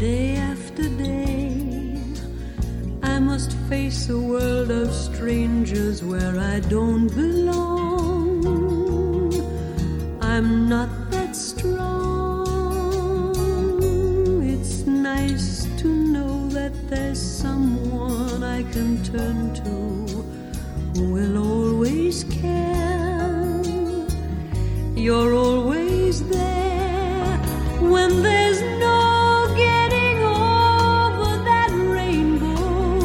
Day after day, I must face a world of strangers where I don't belong. I'm not that strong. It's nice to know that there's someone I can turn to who will always care. You're always there when there's no getting over that rainbow.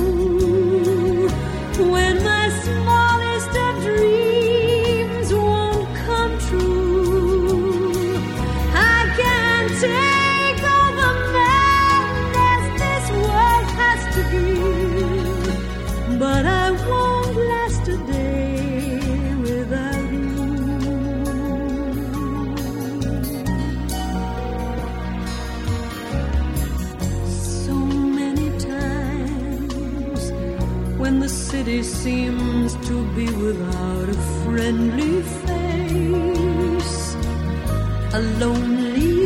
When my smallest of dreams won't come true, I can't take all the madness this world has to give, but I won't last a day without you. So many times when the city seems to be without a friendly face, a lonely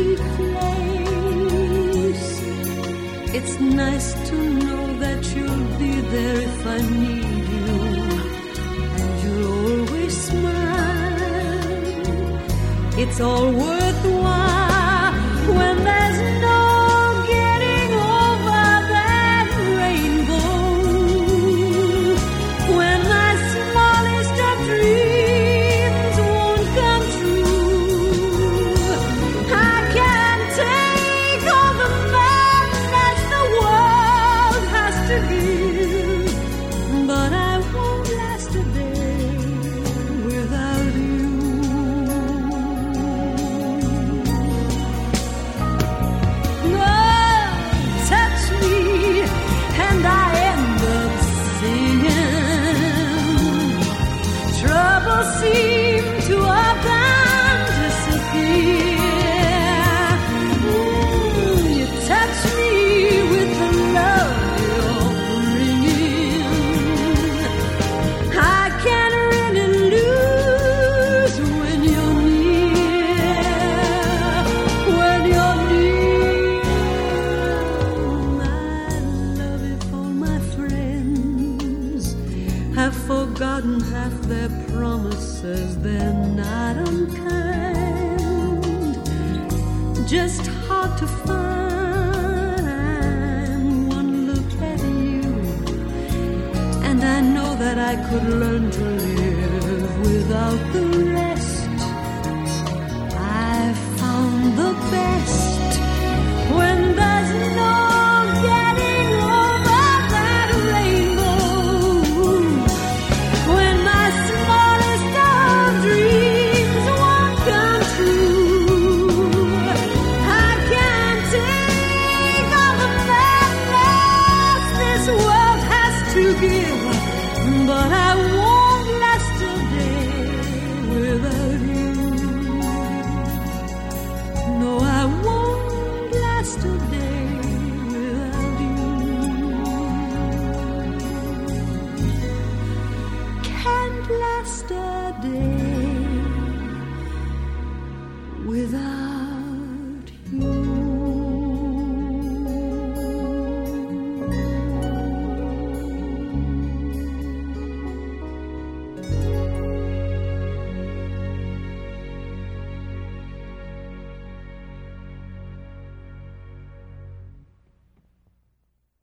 place, it's nice to know that you'll be there if I need you, and you'll always smile. It's all worthwhile when there's no getting over that rainbow. When my smallest of dreams won't come true, I can't take all the madness the world has to give, but I won't last a day without you. Oh, touch me and I end up singing. Trouble seem to often disappear. You touch me with the love you're bringing. I can't really lose when you're near. When you're near, my love, if all my friends have forgotten half their promises, they're not unkind, just hard to find. One look at you and I know that I could learn to live without the rest.